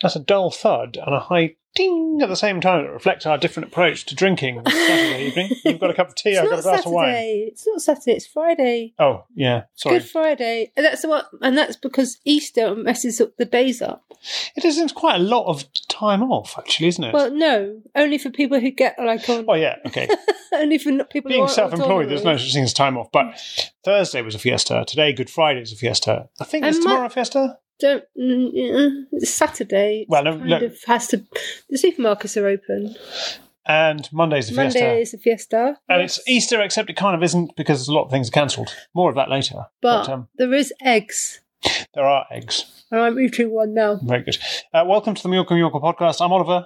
That's a dull thud and a high ding at the same time that reflects our different approach to drinking on Saturday evening. You've got a cup of tea, I've got a glass of wine. It's not Saturday, it's Friday. Oh, yeah, sorry. Good Friday. And that's because Easter messes up the days up. It is quite a lot of time off, actually, isn't it? Well, no, only for people who get on. Oh, yeah, okay. Only for people who Being are self-employed, there's no such thing as time off. But Thursday was a fiesta. Today, Good Friday is a fiesta. I think it's tomorrow a fiesta. It's Saturday. Well, The supermarkets are open. And Monday's a fiesta. Monday is a fiesta. And it's Easter, except it kind of isn't because a lot of things are cancelled. More of that later. But there is eggs. There are eggs. And I'm eating one now. Very good. Welcome to the Mallorca podcast. I'm Oliver.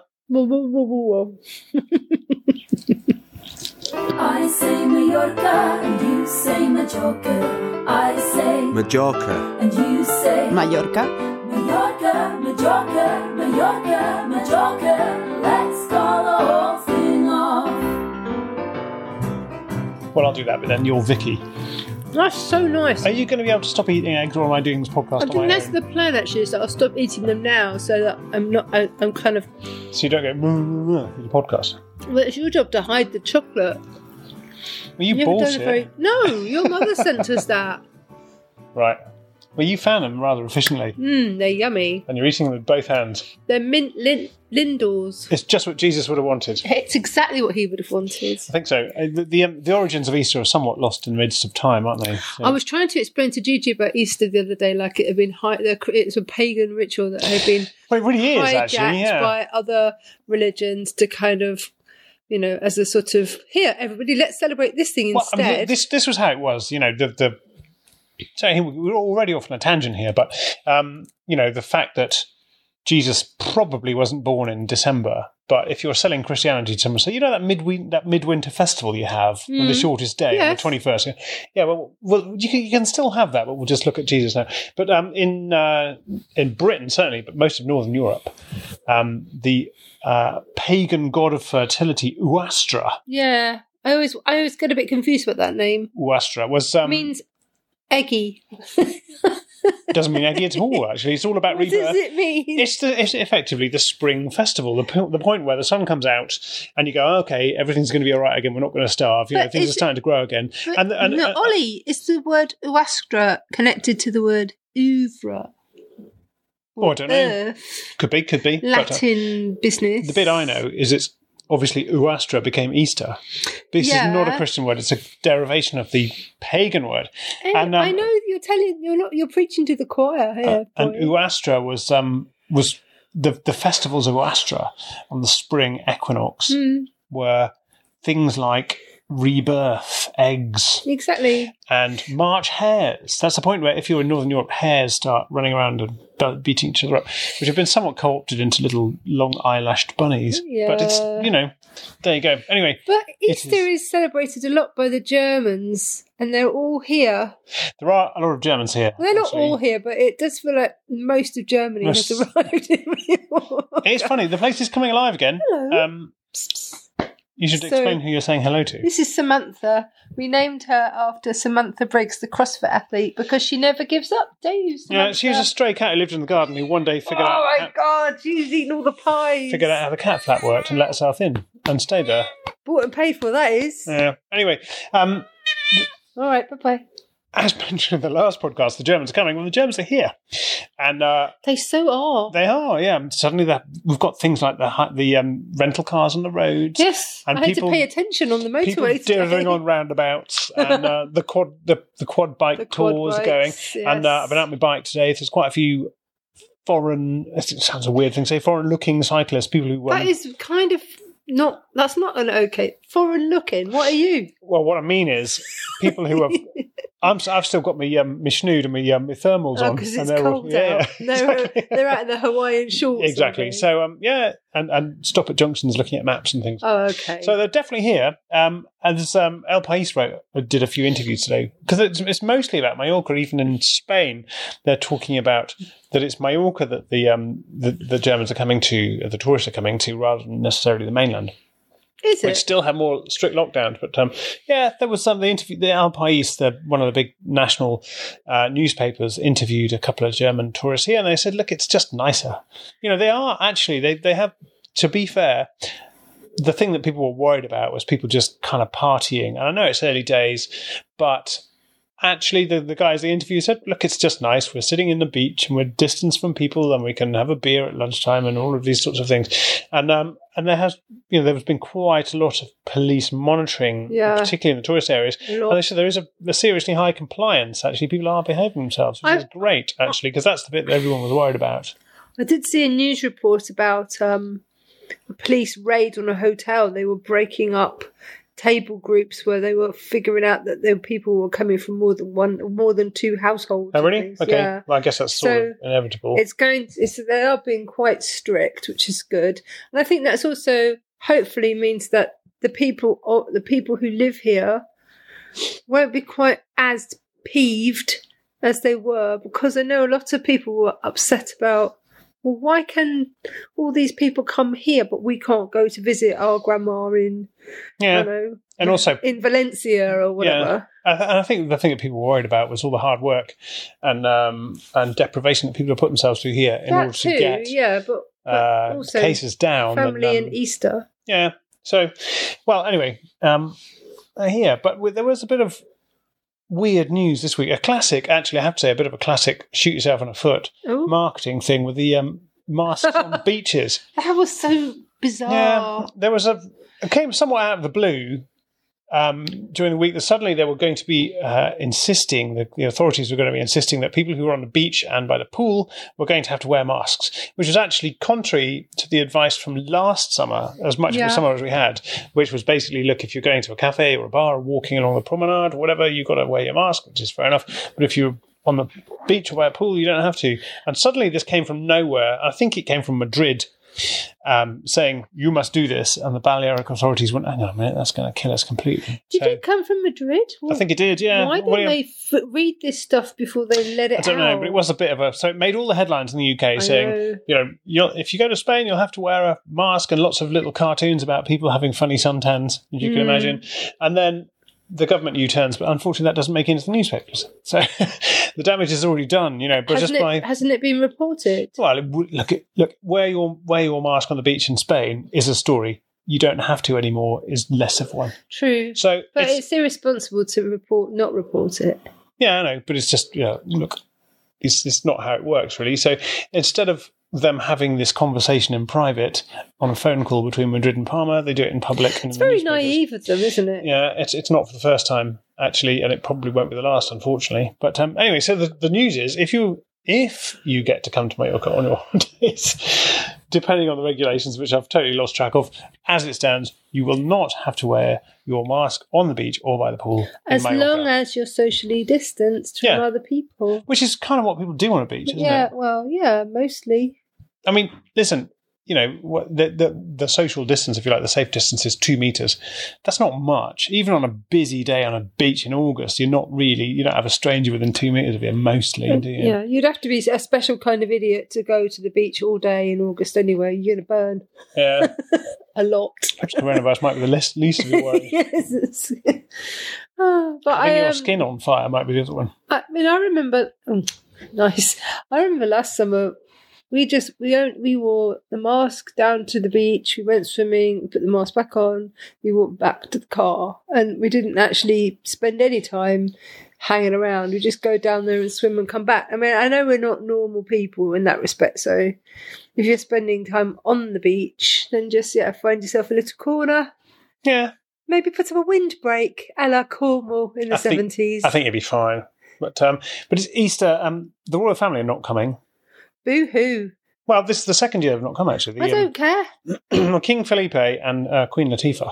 I say Mallorca and you say Majorca. I say Majorca and you say Mallorca. Mallorca, Majorca, Mallorca, Majorca. Let's call the whole thing off. Well, I'll do that, but then you're Vicky. That's so nice. Are you going to be able to stop eating eggs, or am I doing this podcast on my own? That's the plan, actually, is that I'll stop eating them now so that I'm kind of... So you don't go in the podcast? Well, it's your job to hide the chocolate. Well, you bullshit. No, your mother sent us that. Right. Well, you found them rather efficiently. They're yummy. And you're eating them with both hands. They're mint Lindors. It's just what Jesus would have wanted. It's exactly what he would have wanted. I think so. The origins of Easter are somewhat lost in the midst of time, aren't they? So. I was trying to explain to Gigi about Easter the other day, like it had been it's a pagan ritual that had been well, it really is, hijacked actually, yeah. by other religions to kind of, as a sort of, here, everybody, let's celebrate this thing instead. I mean, this was how it was, so we're already off on a tangent here, but, the fact that Jesus probably wasn't born in December, but if you're selling Christianity to someone, so that midwinter festival you have on the shortest day, on the 21st. Yeah, well, you can still have that, but we'll just look at Jesus now. But in Britain, certainly, but most of Northern Europe, the pagan god of fertility, Uastra. Yeah, I always get a bit confused about that name. Uastra was means eggy. Doesn't mean eggy at all, actually. It's all about rebirth. What does it mean? It's effectively the spring festival, the point where the sun comes out and you go, okay, everything's going to be all right again. We're not going to starve. Things are starting to grow again. Ollie, is the word Uastra connected to the word oeuvre? I don't know. Could be. Latin business. The bit I know is it's obviously Uastra became Easter. This is not a Christian word; it's a derivation of the pagan word. And I know you're preaching to the choir here. And Uastra was the festivals of Uastra on the spring equinox were things like rebirth, eggs. Exactly. And March hares. That's the point where if you're in Northern Europe, hares start running around and beating each other up, which have been somewhat co-opted into little long eyelashed bunnies. Yeah. But it's, there you go. Anyway. But Easter is celebrated a lot by the Germans, and they're all here. There are a lot of Germans here. Well, they're not all here, but it does feel like most of Germany has arrived in Mallorca. It's funny. The place is coming alive again. Hello. You should explain who you're saying hello to. This is Samantha. We named her after Samantha Briggs, the CrossFit athlete, because she never gives up, do you, Samantha? Yeah, she was a stray cat who lived in the garden who one day figured out... Oh, my God, she's eaten all the pies. Figured out how the cat flap worked and let herself in and stayed there. Bought and paid for, that is. Yeah. Anyway. All right, bye-bye. As mentioned in the last podcast, the Germans are coming. Well, the Germans are here. And they so are. They are, yeah. Suddenly we've got things like the rental cars on the roads. Yes, and I had to pay attention on the motorway. People dithering on roundabouts. And the quad bike tours are going. Yes. And I've been out on my bike today. There's quite a few it sounds a weird thing to say, foreign-looking cyclists, people who... that is kind of... that's not an okay. Foreign looking. What are you? Well, what I mean is people who have... I've still got my schnood and my thermals on. Because it's cold out. Exactly. They're out in the Hawaiian shorts. Exactly. So, and stop at junctions looking at maps and things. Oh, okay. So they're definitely here. And there's El País did a few interviews today. Because it's mostly about Mallorca. Even in Spain, they're talking about that it's Mallorca that the Germans are coming to, the tourists are coming to, rather than necessarily the mainland. Is which it? still have more strict lockdowns. But yeah, there was some. The El País, one of the big national newspapers, interviewed a couple of German tourists here, and they said, "Look, it's just nicer." They are actually. They have. To be fair, the thing that people were worried about was people just kind of partying. And I know it's early days, but actually the guys they interviewed said, look, it's just nice. We're sitting in the beach and we're distanced from people and we can have a beer at lunchtime and all of these sorts of things. And there has been quite a lot of police monitoring, particularly in the tourist areas. And they said there is a seriously high compliance. Actually, people are behaving themselves, which is great, actually, because that's the bit that everyone was worried about. I did see a news report about a police raid on a hotel. They were breaking up table groups where they were figuring out that the people were coming from more than two households. Oh, really? Okay. Yeah. Well, I guess that's sort of inevitable. They are being quite strict, which is good, and I think that's also hopefully means that the people who live here won't be quite as peeved as they were, because I know a lot of people were upset about, well, why can all these people come here, but we can't go to visit our grandma in, and also in Valencia or whatever. Yeah, and I think the thing that people were worried about was all the hard work and deprivation that people have put themselves through here in order to get but also cases down. Family and Easter. Yeah. So, well, anyway, but there was a bit of weird news this week. A classic, actually, I have to say, a bit of a classic shoot yourself in the foot marketing thing with the masks on beaches. That was so bizarre. Yeah, it came somewhat out of the blue during the week that suddenly they were going to be insisting, the authorities were going to be insisting that people who were on the beach and by the pool were going to have to wear masks, which was actually contrary to the advice from last summer, as much of the summer as we had, which was basically, look, if you're going to a cafe or a bar or walking along the promenade or whatever, you've got to wear your mask, which is fair enough. But if you're on the beach or by a pool, you don't have to. And suddenly this came from nowhere. I think it came from Madrid, saying you must do this, and the Balearic authorities went, hang on a minute, that's going to kill us completely. Did it come from Madrid? I think it did, yeah. Why didn't they read this stuff before they let it out? I don't know, but it was a bit of so it made all the headlines in the UK saying, if you go to Spain, you'll have to wear a mask, and lots of little cartoons about people having funny suntans, as you can imagine. And then the government U-turns, but unfortunately that doesn't make it into the newspapers. So the damage is already done, But hasn't it been reported? Well, look, wear your mask on the beach in Spain is a story. You don't have to anymore is less of one. True. So, but it's irresponsible to not report it. Yeah, I know, but it's just look, it's not how it works really. So instead of them having this conversation in private on a phone call between Madrid and Palma, they do it in public. It's very naive of them, isn't it? Yeah, it's not for the first time, actually, and it probably won't be the last, unfortunately. But anyway, so the news is, if you get to come to Mallorca on your holidays, depending on the regulations, which I've totally lost track of, as it stands, you will not have to wear your mask on the beach or by the pool as long as you're socially distanced from other people. Which is kind of what people do on a beach, isn't it? Well, yeah, mostly. I mean, listen, the social distance, if you like, the safe distance is 2 meters. That's not much. Even on a busy day on a beach in August, you don't have a stranger within 2 meters of you, mostly, do you? Yeah, you'd have to be a special kind of idiot to go to the beach all day in August anyway. You're going to burn. Yeah. A lot. Perhaps coronavirus might be the least of your worries. Yes. But having your skin on fire might be the other one. I mean, I remember... nice. I remember last summer... We wore the mask down to the beach. We went swimming, put the mask back on. We walked back to the car, and we didn't actually spend any time hanging around. We just go down there and swim and come back. I mean, I know we're not normal people in that respect. So, if you're spending time on the beach, then just find yourself a little corner. Yeah, maybe put up a windbreak, a la Cornwall in the 70s. I think you'd be fine. But it's Easter. The royal family are not coming. Boo-hoo. Well, this is the second year they've not come, actually. I don't care. King Felipe and Queen Latifah.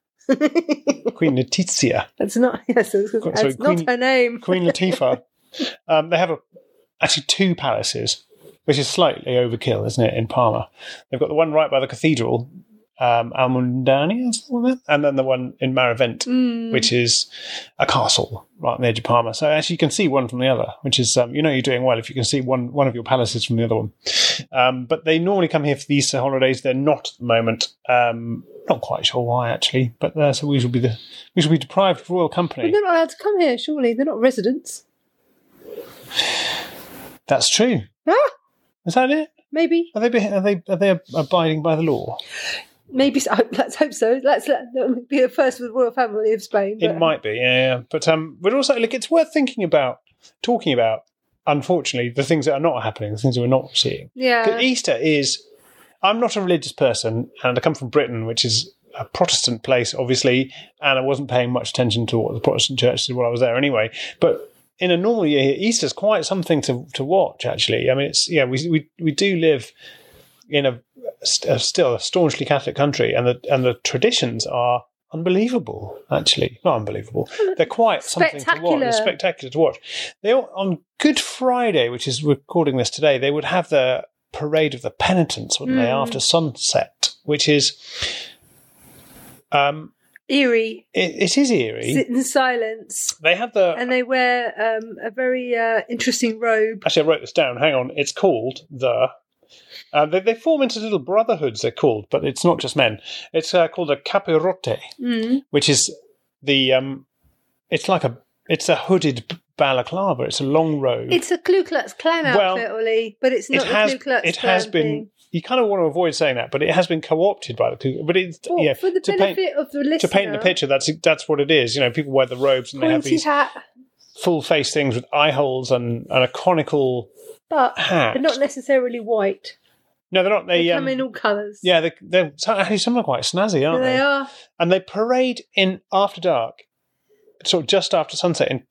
Queen Letizia. That's not not her name. Queen Latifah. They have actually 2 palaces, which is slightly overkill, isn't it, in Palma. They've got the one right by the cathedral, Almundani, and then the one in Maravent, which is a castle right on the edge of Parma. So actually you can see one from the other, which is, you're doing well if you can see one of your palaces from the other one. But they normally come here for the Easter holidays. They're not at the moment. Not quite sure why, actually, but so we shall be deprived of royal company. But they're not allowed to come here, surely. They're not residents. That's true. Ah, Is that it? maybe. Are they abiding by the law? Maybe so. Let's hope so. Let them be the first with the royal family of Spain. It might be, yeah. But also, it's worth talking about. Unfortunately, the things that are not happening, the things that we're not seeing. Yeah. 'Cause Easter is. I'm not a religious person, and I come from Britain, which is a Protestant place, obviously, and I wasn't paying much attention to what the Protestant church did while I was there anyway. But in a normal year, Easter's quite something to watch, actually. I mean, we do live in still a staunchly Catholic country, and the traditions are unbelievable, actually. Not unbelievable. They're quite something to watch. They're spectacular to watch. On Good Friday, which is recording this today, they would have the Parade of the Penitents, wouldn't they, after sunset, which is eerie. It is eerie. Sit in silence. They have and they wear a very interesting robe. Actually, I wrote this down. Hang on. It's called they form into little brotherhoods, they're called, but it's not just men. It's called a capirote, which is it's a hooded balaclava. It's a long robe. It's a Ku Klux Klan outfit, Ollie, but it's not the Ku Klux Klan thing. You kind of want to avoid saying that, but it has been co-opted by the Ku. But it's for the benefit of the listener. To paint the picture, that's what it is. People wear the robes and they have these hat. full face things with eye holes and a conical hat. They're not necessarily white. No, they're not. They come in all colours. Yeah, they're actually some are quite snazzy, aren't they? They are. And they parade in after dark, sort of just after sunset, in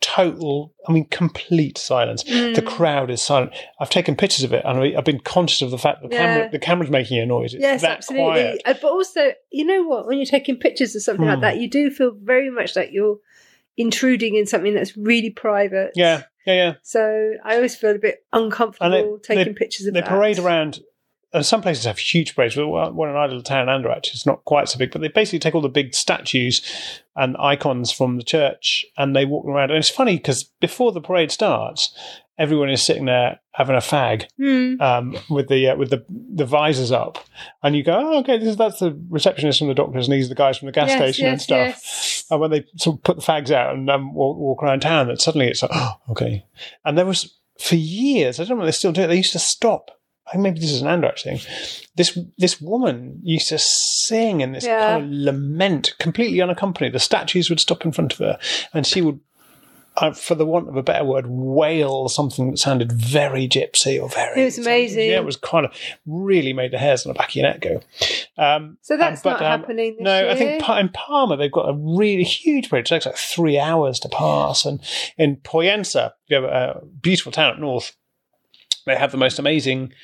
complete silence. The crowd is silent. I've taken pictures of it, and I've been conscious of the fact that the camera's making a noise. It's yes, absolutely. Quiet. But also, you know what? When you're taking pictures of something like that, you do feel very much like you're intruding in something that's really private. Yeah. So I always feel a bit uncomfortable taking pictures of that. They parade around. Some places have huge parades. One in our little town, Anderach, is not quite so big, but they basically take all the big statues and icons from the church and they walk around. And it's funny because before the parade starts, everyone is sitting there having a fag with the visors up, and you go, "Oh, okay, that's the receptionist from the doctors, and these are the guys from the gas station and stuff." Yes. And when they sort of put the fags out and walk around town, that suddenly it's like, "Oh, okay." And there was for years, I don't know if they still do it. They used to stop. I think maybe this is an Anderach thing. This woman used to sing in this kind of lament, completely unaccompanied. The statues would stop in front of her, and she would, for the want of a better word, wail something that sounded very gypsy or very. It was amazing. Yeah, it was kind of really made the hairs on the back of your neck go. So that's not happening this year? No, I think in Parma they've got a really huge parade. It takes like 3 hours to pass, and in Poyensa, you have a beautiful town up north. They have the most amazing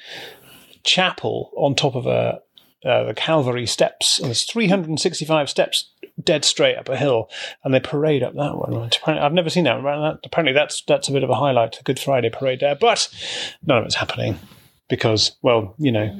chapel on top of the Calvary steps, and there's 365 steps dead straight up a hill, and they parade up that one. I've never seen that. Apparently, that's a bit of a highlight, the Good Friday parade there, but none of it's happening because, well,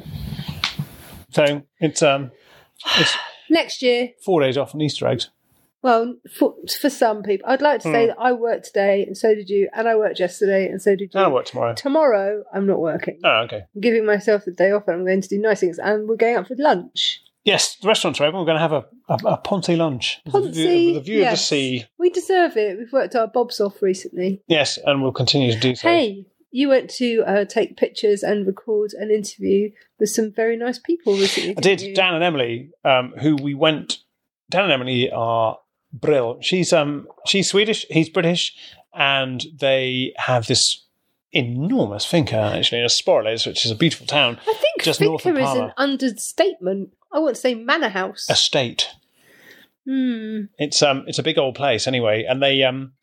So it's next year 4 days off on Easter eggs. Well, for some people, I'd like to say that I worked today, and so did you, and I worked yesterday, and so did you. And I work tomorrow. Tomorrow, I'm not working. Oh, okay. I'm giving myself the day off, and I'm going to do nice things, and we're going out for lunch. Yes, the restaurants are open. We're going to have a Ponce lunch. With the view of the sea. We deserve it. We've worked our bobs off recently. Yes, and we'll continue to do so. Hey, you went to take pictures and record an interview with some very nice people recently. I did. You? Dan and Emily, who we went. Dan and Emily are Brill. She's Swedish, he's British, and they have this enormous finca actually in Sporles, which is a beautiful town. I think just finca north of Parma. is an understatement. I wouldn't say manor house. Estate. It's a big old place anyway, and they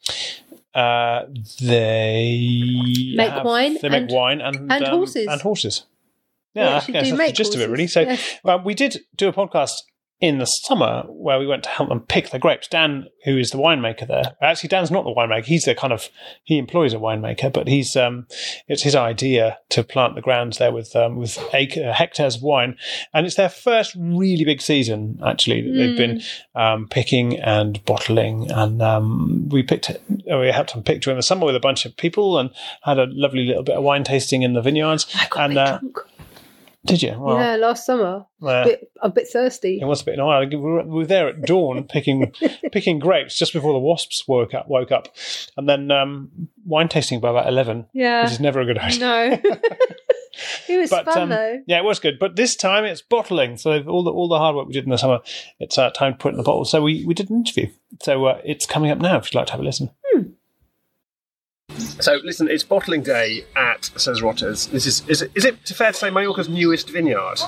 make wine. They make wine and horses. And horses. Yeah, I guess that's the gist of it, really. So we did do a podcast in the summer where we went to help them pick the grapes. Dan, who is the winemaker there, actually Dan's not the winemaker. He's he employs a winemaker, but it's his idea to plant the grounds there with hectares of wine, and it's their first really big season actually that they've been picking and bottling, and we helped them pick during the summer with a bunch of people and had a lovely little bit of wine tasting in the vineyards. I got a bit drunk. Did you? Well, yeah, last summer. A bit thirsty. It was a bit annoying. We were there at dawn picking grapes just before the wasps woke up, and then wine tasting by about 11. Yeah, which is never a good idea. No, it was fun though. Yeah, it was good. But this time it's bottling. So all the hard work we did in the summer, it's time to put it in the bottle. So we did an interview. So it's coming up now. If you'd like to have a listen. So, listen, it's bottling day at Ses Rotters. Is it fair to say Mallorca's newest vineyard?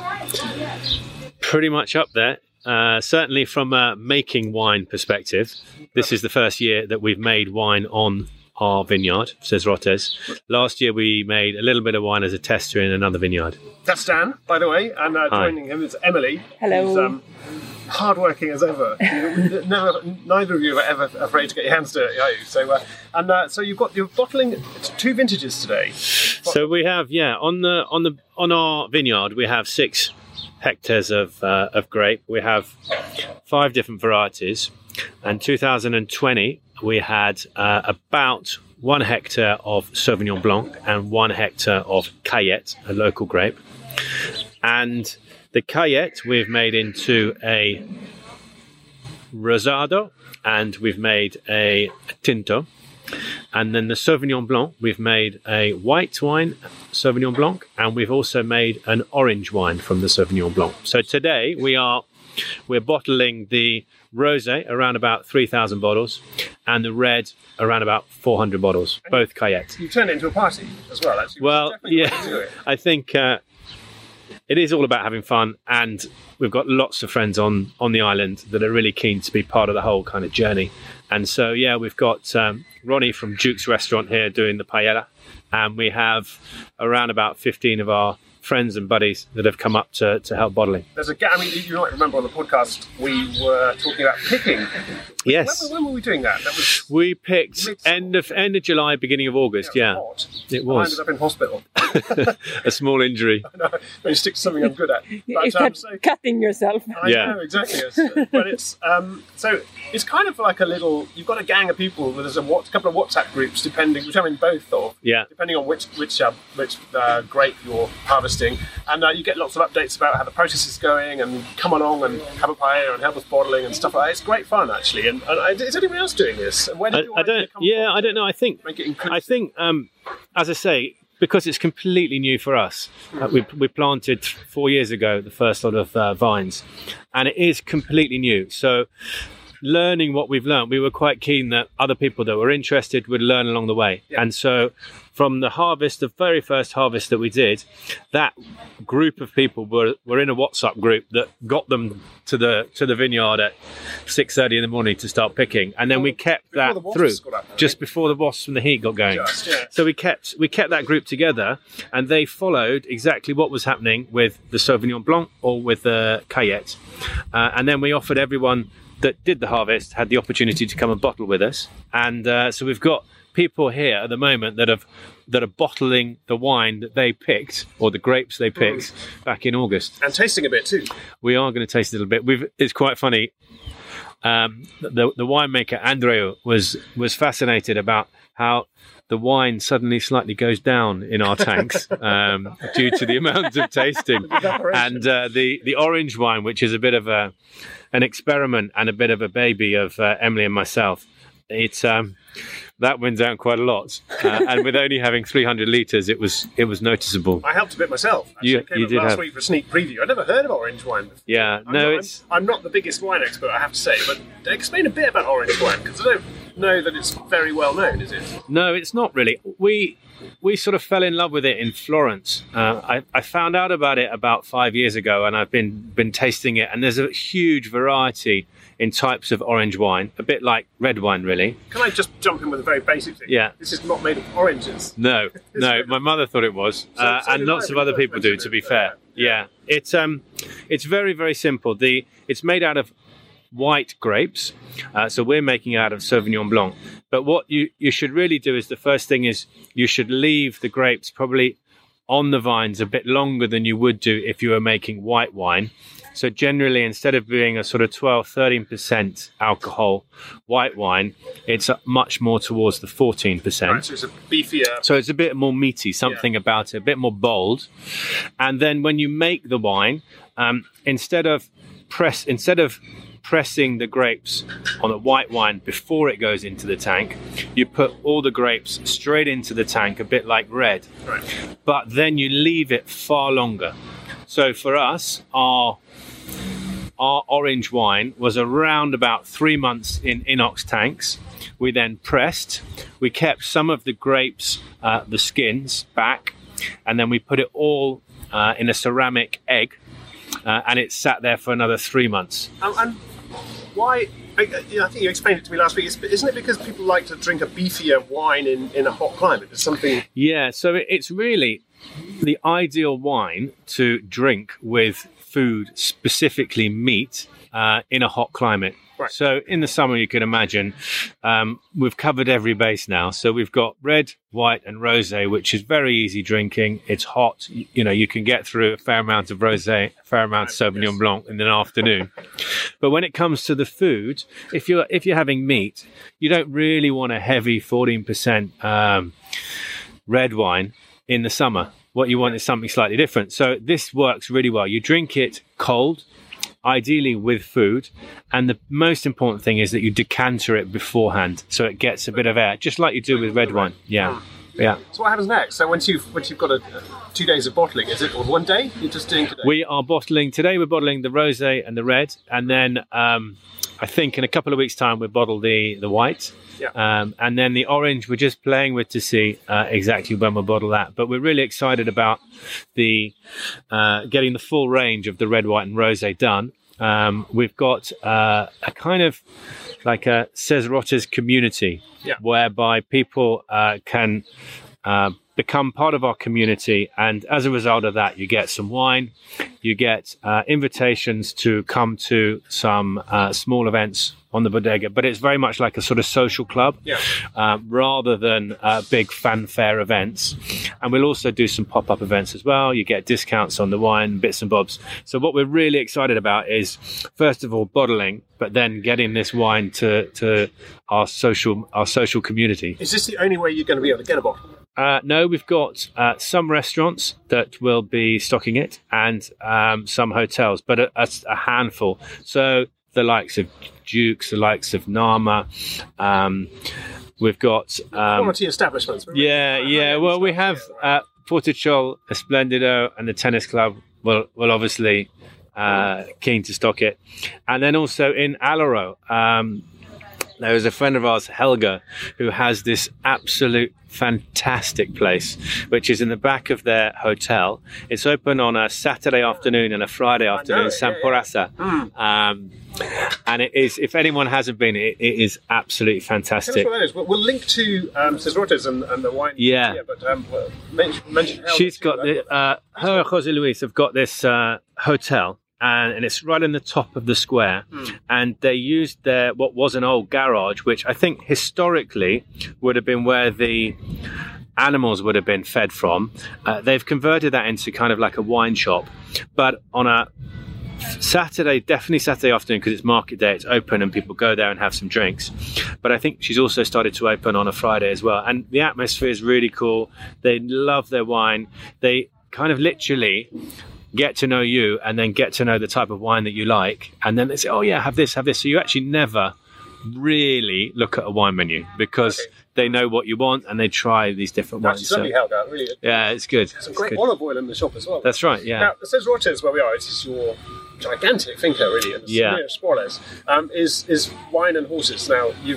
Pretty much up there. Certainly from a making wine perspective, this is the first year that we've made wine on our vineyard, Ses Rotters. Last year we made a little bit of wine as a tester in another vineyard. That's Dan, by the way, and joining him is Emily. Hello. Who's, hard-working as ever. Neither of you are ever afraid to get your hands dirty, are you? So you've got your bottling 2 vintages today. So we have, on our vineyard we have 6 hectares of grape. We have 5 different varieties. And 2020 we had about 1 hectare of Sauvignon Blanc and 1 hectare of Cayette, a local grape. And the Cayette we've made into a Rosado, and we've made a Tinto. And then the Sauvignon Blanc, we've made a white wine, Sauvignon Blanc, and we've also made an orange wine from the Sauvignon Blanc. So today we're bottling the Rosé, around about 3,000 bottles, and the red, around about 400 bottles, both Cayette. You turned it into a party as well, actually. Well, yeah, I think it is all about having fun, and we've got lots of friends on the island that are really keen to be part of the whole kind of journey. And so, yeah, we've got Ronnie from Duke's Restaurant here doing the paella, and we have around about 15 of our friends and buddies that have come up to help bottling. There's you might remember on the podcast we were talking about picking. Yes. When were we doing that? We picked end of July, beginning of August. Yeah, it was. I ended up in hospital. A small injury. No, you stick to something I'm good at. You kept cutting yourself. I know, exactly. But it's so it's kind of like a little. You've got a gang of people. There's a couple of WhatsApp groups, which I'm in both of. Yeah. Depending on which grape you're harvesting, and you get lots of updates about how the process is going, and come along and have a paella and help us bottling and stuff like that. It's great fun actually. And is anyone else doing this? And where did I don't. Yeah, I don't know. I think. As I say, because it's completely new for us. We planted 4 years ago the first lot of vines, and it is completely new. So learning what we've learned, we were quite keen that other people that were interested would learn along the way. Yeah. And so from the harvest, the very first harvest that we did, that group of people were in a WhatsApp group that got them to the vineyard at 6:30 in the morning to start picking, and then we kept that through just before the wasps and the heat got going. So we kept that group together, and they followed exactly what was happening with the Sauvignon Blanc or with the Cayette, and then we offered everyone that did the harvest had the opportunity to come and bottle with us, and so we've got people here at the moment that are bottling the wine that they picked, or the grapes they picked back in August, and tasting a bit too. We are going to taste a little bit. It's quite funny. The winemaker Andreu was fascinated about how the wine suddenly slightly goes down in our tanks due to the amount of tasting, and the orange wine, which is a bit of an experiment and a bit of a baby of Emily and myself. It's that went down quite a lot, and with only having 300 litres, it was noticeable. I helped a bit myself. You did last week for a sneak preview. I'd never heard of orange wine before. Yeah, I'm not the biggest wine expert, I have to say, but explain a bit about orange wine, because know that it's very well known, is it? No, it's not really. We sort of fell in love with it in Florence. I found out about it about 5 years ago, and I've been tasting it. And there's a huge variety in types of orange wine, a bit like red wine, really. Can I just jump in with a very basic thing? Yeah. This is not made of oranges. No. My mother thought it was, and lots of other people do. To be fair, yeah. It's very, very simple. It's made out of white grapes, so we're making it out of Sauvignon Blanc. But what you should really do is, the first thing is you should leave the grapes probably on the vines a bit longer than you would do if you were making white wine. So generally, instead of being a sort of 12-13% alcohol white wine, it's much more towards the 14%. Right, so it's a beefier. So it's a bit more meaty, something about it, a bit more bold. And then when you make the wine, instead of pressing the grapes on the white wine before it goes into the tank, you put all the grapes straight into the tank, a bit like red. Right. But then you leave it far longer. So for us, our orange wine was around about 3 months in inox tanks. We then pressed. We kept some of the grapes, the skins, back, and then we put it all in a ceramic egg, and it sat there for another 3 months. And why? I think you explained it to me last week. Isn't it because people like to drink a beefier wine in a hot climate? It's something. Yeah, so it's really the ideal wine to drink with food, specifically meat, in a hot climate. Right. So in the summer, you can imagine, we've covered every base now. So we've got red, white and rosé, which is very easy drinking. It's hot. You can get through a fair amount of rosé, a fair amount of Sauvignon Blanc in an afternoon. But when it comes to the food, if you're having meat, you don't really want a heavy 14% red wine in the summer. What you want is something slightly different. So this works really well. You drink it cold, ideally with food, and the most important thing is that you decanter it beforehand so it gets a bit of air, just like you do with red wine. Yeah. So what happens next? So once you've got 2 days of bottling, is it, or 1 day you're just doing today? We are bottling today. We're bottling the rosé and the red, and then I think in a couple of weeks' time we'll bottle the white. Yeah. And then the orange we're just playing with to see exactly when we'll bottle that. But we're really excited about the getting the full range of the red, white and rosé done. We've got a kind of like a Cés community, whereby people can become part of our community, and as a result of that, you get some wine, you get invitations to come to some small events on the bodega, but it's very much like a sort of social club, rather than big fanfare events. And we'll also do some pop-up events as well. You get discounts on the wine, bits and bobs. So what we're really excited about is, first of all, bottling, but then getting this wine to our social community. Is this the only way you're going to be able to get a bottle? No, we've got some restaurants that will be stocking it, and some hotels, but a handful. So the likes of Duke's, the likes of Nama. We've got quality establishments. Yeah. Well, we have Portichol, Esplendido, and the tennis club will obviously keen to stock it, and then also in Alaro. There is a friend of ours, Helga, who has this absolute fantastic place, which is in the back of their hotel. It's open on a Saturday afternoon and a Friday afternoon, Samporasa. And it is, if anyone hasn't been, it is absolutely fantastic. Tell us what that is. We'll link to Cés Rotes and the wine. Yeah. But mention Helga. She's got her and Jose Luis have got this hotel. And it's right in the top of the square, and they used what was an old garage, which I think historically would have been where the animals would have been fed from. They've converted that into kind of like a wine shop, but on a Saturday, definitely Saturday afternoon, because it's market day, it's open and people go there and have some drinks. But I think she's also started to open on a Friday as well, and the atmosphere is really cool. They love their wine. They kind of literally get to know you and then get to know the type of wine that you like, and then they say, oh yeah, have this. So you actually never really look at a wine menu, because they know what you want and they try these different wines. It's lovely held out, really. Yeah, it's good. Some great olive oil in the shop as well. That's right, yeah. Now, Cés Rotes, where we are, it is your gigantic finca, really, and the Sporles, is wine and horses. Now, you've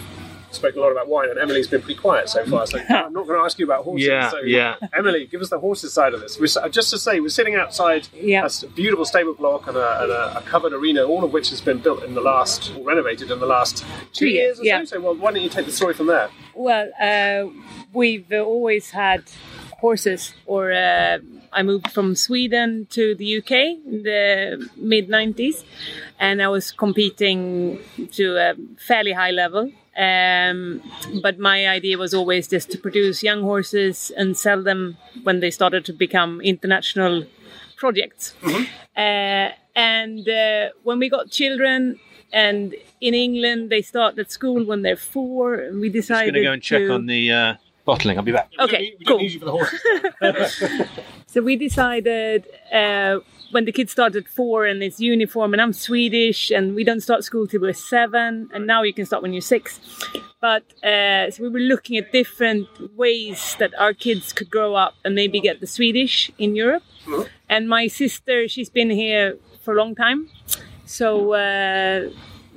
spoken a lot about wine, and Emily's been pretty quiet so far, so I'm not going to ask you about horses. Yeah. Emily, give us the horses side of this. Just to say, we're sitting outside a beautiful stable block and a covered arena, all of which has been built in the last, or renovated in the last 2 years or so. So, well, why don't you take the story from there? Well, we've always had horses, or I moved from Sweden to the UK in the mid-90s, and I was competing to a fairly high level. But my idea was always just to produce young horses and sell them when they started to become international projects. And when we got children, and in England they start at school when they're 4, and we decided going to go and check on the bottling. I'll be back. Okay, we cool. don't need you for the horses. So we decided when the kids started 4 and it's uniform, and I'm Swedish, and we don't start school till we're 7, and now you can start when you're 6. But so we were looking at different ways that our kids could grow up and maybe get the Swedish in Europe. And my sister, she's been here for a long time. So, and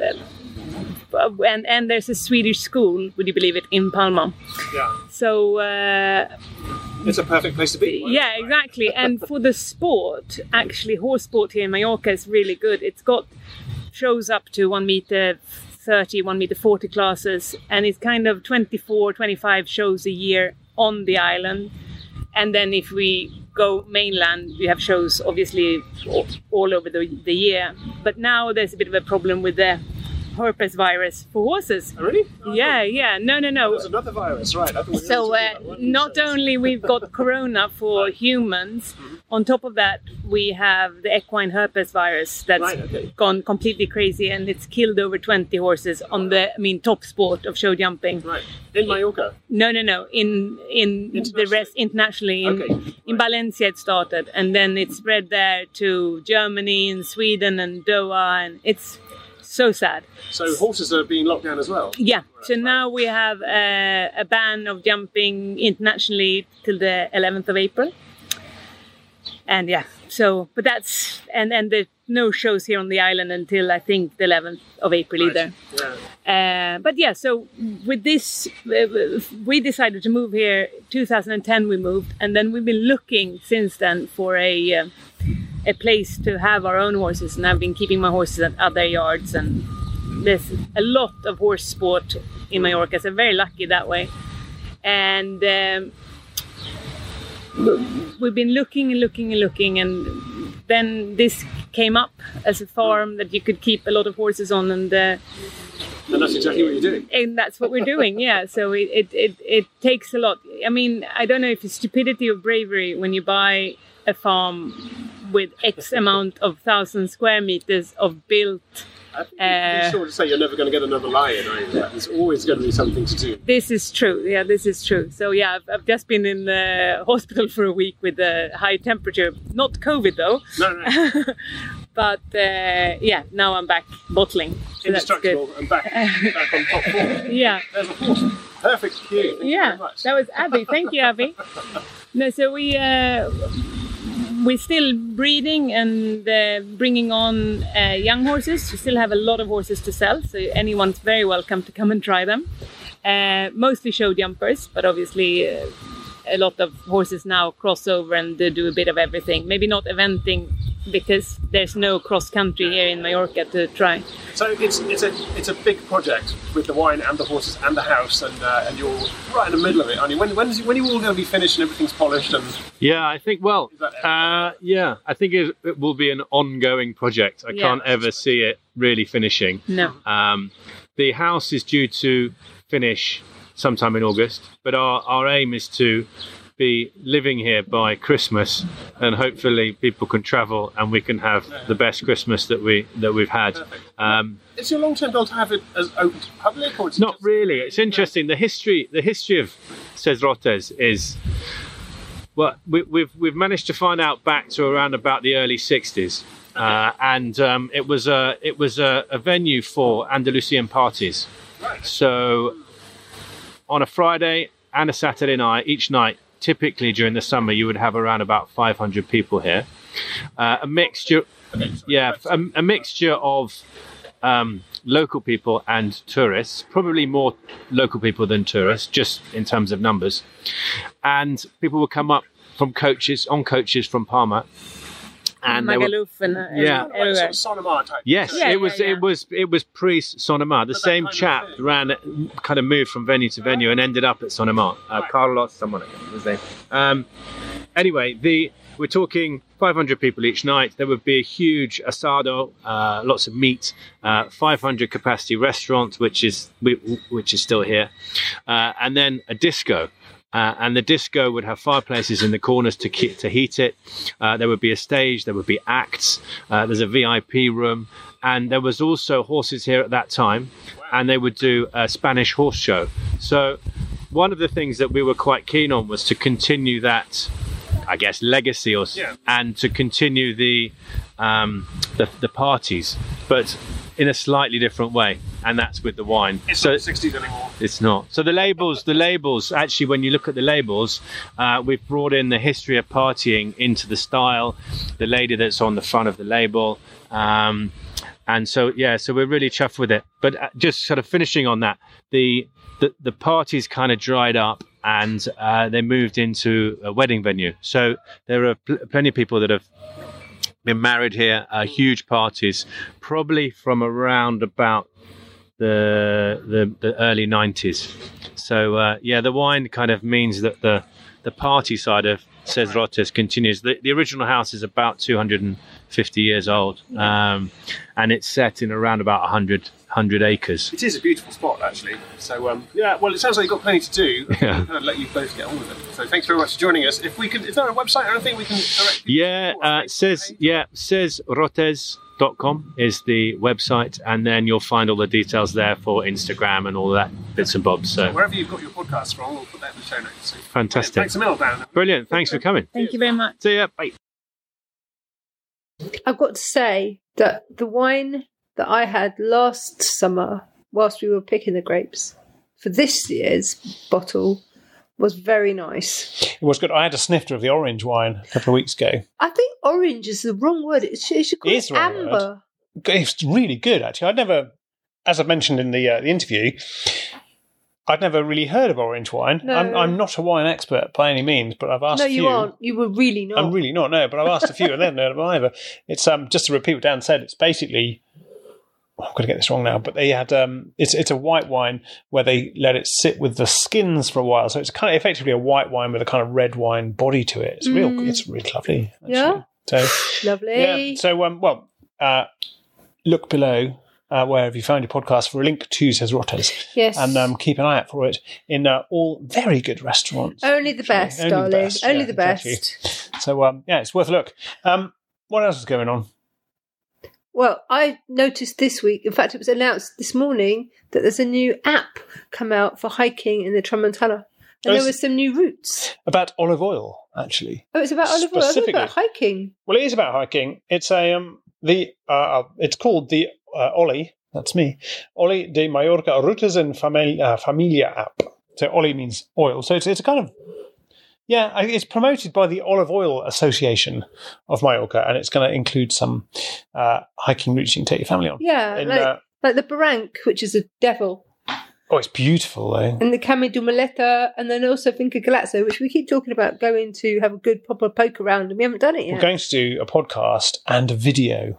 there's a Swedish school, would you believe it, in Palma. Yeah. So... it's a perfect place to be. Yeah, exactly. And for the sport, actually, horse sport here in Mallorca is really good. It's got shows up to 1 meter 30, 1 meter 40 classes, and it's kind of 24, 25 shows a year on the island. And then if we go mainland, we have shows obviously all over the year. But now there's a bit of a problem with the herpes virus for horses. Oh, really? Yeah. No. There's another virus, right? So not only we've got corona for humans, on top of that we have the equine herpes virus that's gone completely crazy, and it's killed over 20 horses on the top sport of show jumping. Right. In Mallorca? No. In the rest internationally. In Valencia it started, and then it spread there to Germany and Sweden and Doha, and it's so sad. So horses are being locked down as well? Yeah. So now we have a ban of jumping internationally till the 11th of April. And but that's, and there's no shows here on the island until I think the 11th of April either. Yeah. So with this, we decided to move here. 2010 we moved, and then we've been looking since then for a place to have our own horses, and I've been keeping my horses at other yards, and there's a lot of horse sport in Mallorca, so I'm very lucky that way. And we've been looking, and then this came up as a farm that you could keep a lot of horses on, and that's exactly what you're doing. And that's what we're doing, yeah. So it takes a lot. I mean, I don't know if it's stupidity or bravery when you buy a farm with X amount of 1,000 square meters of built. You're sure to say you're never going to get another lion, are you? There's always going to be something to do. This is true. Yeah, this is true. So yeah, I've just been in the hospital for a week with a high temperature. Not COVID though. No. But now I'm back bottling. So indestructible and back on top form. Yeah. There's a horse. Perfect cue. Thank you very much. That was Abby. Thank you, Abby. No, so we're still breeding and bringing on young horses. We still have a lot of horses to sell, so anyone's very welcome to come and try them. Mostly show jumpers, but obviously a lot of horses now cross over and do a bit of everything. Maybe not eventing, because there's no cross country here in Mallorca to try. So it's a big project with the wine and the horses and the house, and you're right in the middle of it, aren't you? When are you all going to be finished and everything's polished? And yeah, I think I think it will be an ongoing project. I can't ever see it really finishing. No. The house is due to finish sometime in August, but our aim is to be living here by Christmas, and hopefully people can travel and we can have the best Christmas that we've had. Is your long-term goal to have it as open to public, or not really? It's interesting. The history of Ses Rotes is, well, we've managed to find out back to around about the early 60s, and it was a venue for Andalusian parties. Right. So on a Friday and a Saturday night, each night, typically during the summer, you would have around about 500 people here. A mixture of local people and tourists, probably more local people than tourists, just in terms of numbers. And people would come up on coaches from Parma. And Magaluf and everywhere. Sort of Sonoma type. Yes, Yeah, it was pre Sonoma. The same chap kind of moved from venue to venue and ended up at Sonoma. Carlos, someone, I can't remember his name. Anyway, we're talking 500 people each night. There would be a huge asado, lots of meat, 500 capacity restaurant, which is still here, and then a disco. And the disco would have fireplaces in the corners to heat it. There would be a stage, there would be acts, there's a VIP room, and there was also horses here at that time, and they would do a Spanish horse show. So one of the things that we were quite keen on was to continue that, I guess, legacy, and to continue the parties, but in a slightly different way, and that's with the wine. It's not the 60s anymore. It's not. So the labels, actually, when you look at the labels, we've brought in the history of partying into the style, the lady that's on the front of the label, and so we're really chuffed with it. But just sort of finishing on that, the parties kind of dried up, and they moved into a wedding venue. So there are plenty of people that have been married here, huge parties, probably from around about the early 90s. So the wine kind of means that the party side of Ses Rotes continues. The original house is about 250 years old, and it's set in around about 100 acres. It is a beautiful spot, actually. So, well, it sounds like you've got plenty to do. Yeah. I'm going to let you both get on with it. So, thanks very much for joining us. Is there a website or anything we can direct you Sesrotes.com is the website, and then you'll find all the details there for Instagram and all that bits and bobs. So wherever you've got your podcast from, we'll put that in the show notes. So, fantastic. Thanks a million, Dan. Brilliant. Thanks for coming. Thank you very much. See ya. Bye. I've got to say that the wine that I had last summer, whilst we were picking the grapes, for this year's bottle was very nice. It was good. I had a snifter of the orange wine a couple of weeks ago. I think orange is the wrong word. It should call it the wrong word. amber. It's really good, actually. I'd never, as I mentioned in the interview, I'd never really heard of orange wine. No. I'm not a wine expert by any means, but I've asked a few. No, you aren't. You were really not. I'm really not, no, but I've asked a few and they haven't heard of it either. It's just to repeat what Dan said, it's basically, I'm going to get this wrong now, but they had it's a white wine where they let it sit with the skins for a while, so it's kind of effectively a white wine with a kind of red wine body to it. It's it's really lovely. Actually. Yeah, so lovely. Yeah, so look below wherever you found your podcast for a link to Ses Rotes. Yes, and keep an eye out for it in all very good restaurants. Only the best, darling. Only the best. Exactly. So it's worth a look. What else is going on? Well, I noticed this week, in fact, it was announced this morning that there's a new app come out for hiking in the Tramontana. And there were some new routes. About olive oil, actually. Oh, it's about olive oil. I thought about hiking. Well, it is about hiking. It's it's called the Oli, that's me, Oli de Mallorca Routes en Familia app. So Oli means oil. So it's a kind of, it's promoted by the Olive Oil Association of Mallorca, and it's going to include some hiking routes you can take your family on. Yeah, like the Barranc, which is a devil. Oh, it's beautiful, though. And the Camí du Maleta, and then also Finca Galazzo, which we keep talking about going to have a good proper poke around, and we haven't done it yet. We're going to do a podcast and a video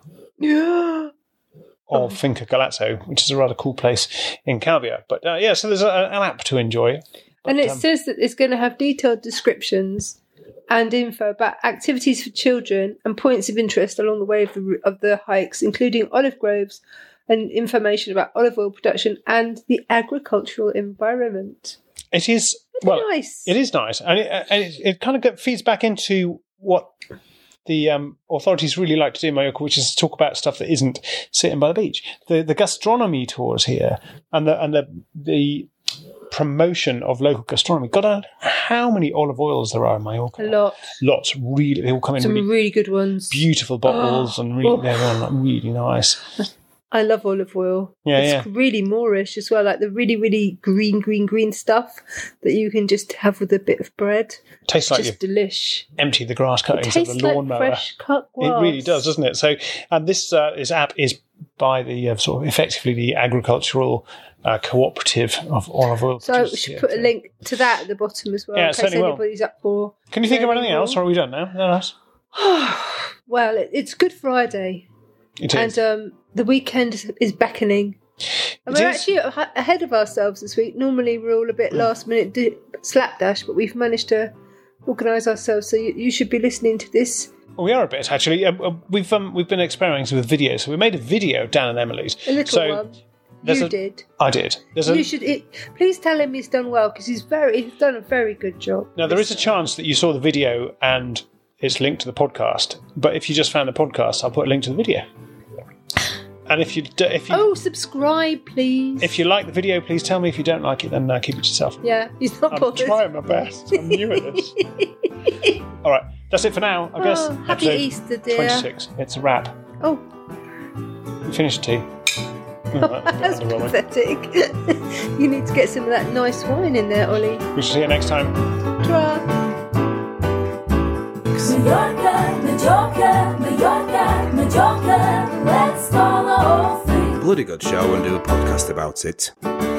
of Finca Galazzo, which is a rather cool place in Calvia. But so there's an app to enjoy. But, and it says that it's going to have detailed descriptions and info about activities for children and points of interest along the way of the hikes, including olive groves and information about olive oil production and the agricultural environment. It is nice. It is nice, and it kind of feeds back into what the authorities really like to do in Mallorca, which is to talk about stuff that isn't sitting by the beach. The gastronomy tours here and the promotion of local gastronomy. God, I don't know how many olive oils there are in Mallorca. A lot. Lots. Really, they all come in some really good ones. Beautiful bottles and they're all really nice. I love olive oil. It's really Moorish as well, like the really, really green stuff that you can just have with a bit of bread. Tastes like just delish. Empty the grass cuttings of the lawnmower. Like fresh cut grass. It really does, doesn't it? So, and this app is by the sort of effectively the agricultural cooperative of olive oil. So we should put a link to that at the bottom as well, Yeah, in case certainly will. anybody's up for. Can you think of anything learning else, or are we done now? No, else? Well, it's Good Friday, It is. and the weekend is beckoning. And It we're is. actually ahead of ourselves this week. Normally, we're all a bit last minute slapdash, but we've managed to organise ourselves. So you should be listening to this. We are a bit actually. We've been experimenting with video, so we made a video, Dan and Emily's. A little so one. there's You a- did. I did. You should. Please tell him he's done well because he's done a very good job. Now there is a chance that you saw the video and it's linked to the podcast. But if you just found the podcast, I'll put a link to the video. And if you subscribe, please. if you like the video, please tell me. If you don't like it, then keep it to yourself. Yeah, he's not I'm bothered. trying my best. I'm new at this. All right, that's it for now. I guess. Happy Episode Easter, dear. 26. It's a wrap. Oh, Finish tea. that's pathetic. You need to get some of that nice wine in there, Ollie. We shall see you next time. Ta-ra. Mallorca, Mallorca, Mallorca, Mallorca, let's call the whole thing. Bloody good show and do a podcast about it.